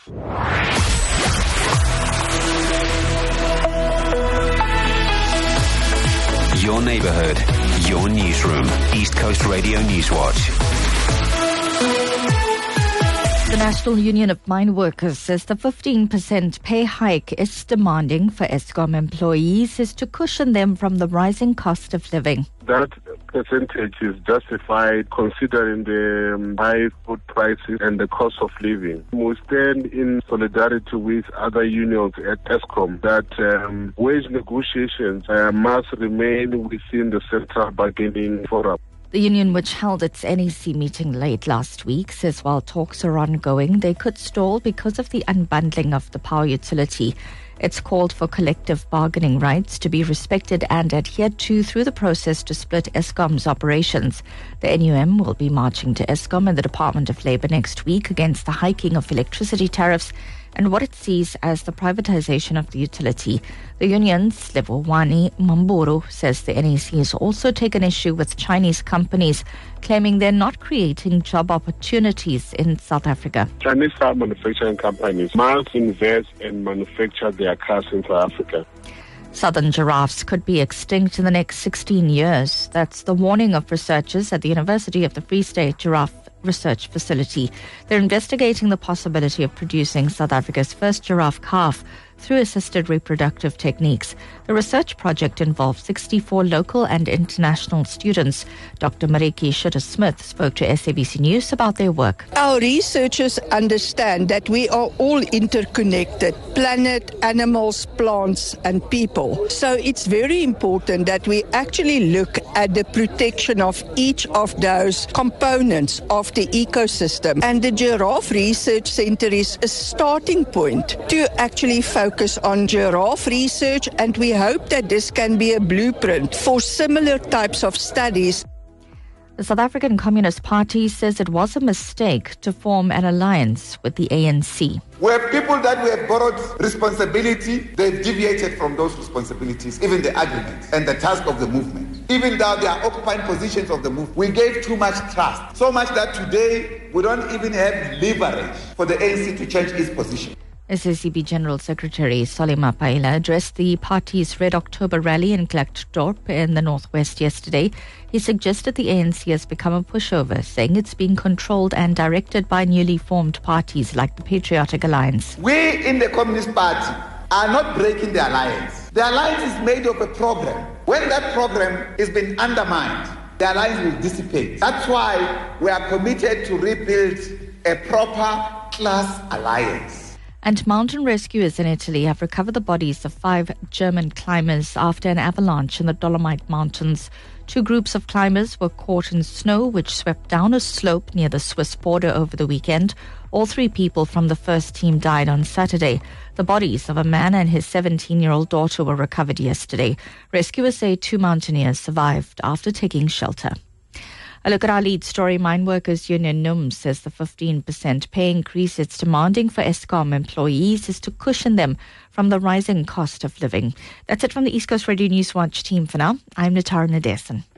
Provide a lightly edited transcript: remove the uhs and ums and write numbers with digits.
Your neighborhood, your newsroom. East Coast Radio Newswatch. The National Union of Mine Workers says the 15% pay hike it's demanding for Eskom employees is to cushion them from the rising cost of living. That percentage is justified considering the high food prices and the cost of living. We stand in solidarity with other unions at Eskom that wage negotiations must remain within the Central Bargaining Forum. The union, which held its NEC meeting late last week, says while talks are ongoing, they could stall because of the unbundling of the power utility. It's called for collective bargaining rights to be respected and adhered to through the process to split Eskom's operations. The NUM will be marching to Eskom and the Department of Labour next week against the hiking of electricity tariffs and what it sees as the privatization of the utility. The union's Slivowani Mamburu says the NEC has also taken issue with Chinese companies, claiming they're not creating job opportunities in South Africa. Chinese car manufacturing companies must invest and manufacture their cars in South Africa. Southern giraffes could be extinct in the next 16 years. That's the warning of researchers at the University of the Free State Giraffe Research Facility. They're investigating the possibility of producing South Africa's first giraffe calf through assisted reproductive techniques. The research project involves 64 local and international students. Dr. Mariki Schutter-Smith spoke to SABC News about their work. Our researchers understand that we are all interconnected, planet, animals, plants and people. So it's very important that we actually look at the protection of each of those components of the ecosystem. And the Giraffe Research Centre is a starting point to actually focus on giraffe research, and we hope that this can be a blueprint for similar types of studies. The South African Communist Party says it was a mistake to form an alliance with the ANC. Where people that we have borrowed responsibility, they've deviated from those responsibilities, even the agreements and the task of the movement. Even though they are occupying positions of the movement, we gave too much trust. So much that today we don't even have leverage for the ANC to change its position. SACB General Secretary Solima Paila addressed the party's Red October rally in Klerksdorp in the northwest yesterday. He suggested the ANC has become a pushover, saying it's being controlled and directed by newly formed parties like the Patriotic Alliance. We in the Communist Party are not breaking the alliance. The alliance is made of a program. When that program is being undermined, the alliance will dissipate. That's why we are committed to rebuild a proper class alliance. And mountain rescuers in Italy have recovered the bodies of 5 German climbers after an avalanche in the Dolomite Mountains. 2 groups of climbers were caught in snow which swept down a slope near the Swiss border over the weekend. All 3 people from the first team died on Saturday. The bodies of a man and his 17-year-old daughter were recovered yesterday. Rescuers say 2 mountaineers survived after taking shelter. A look at our lead story. Mine Workers Union NUM says the 15% pay increase it's demanding for Eskom employees is to cushion them from the rising cost of living. That's it from the East Coast Radio Newswatch team for now. I'm Natara Nadesan.